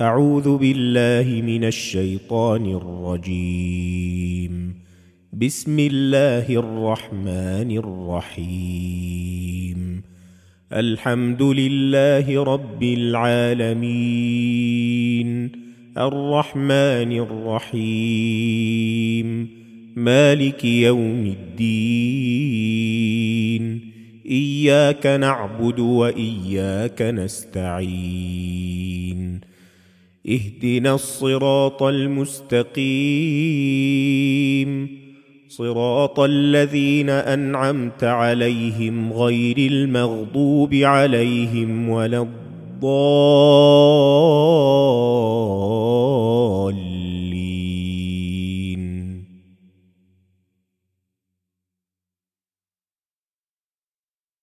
أعوذ بالله من الشيطان الرجيم. بسم الله الرحمن الرحيم. الحمد لله رب العالمين، الرحمن الرحيم، مالك يوم الدين، إياك نعبد وإياك نستعين، اهدنا الصراط المستقيم، صراط الذين أنعمت عليهم غير المغضوب عليهم ولا الضالين.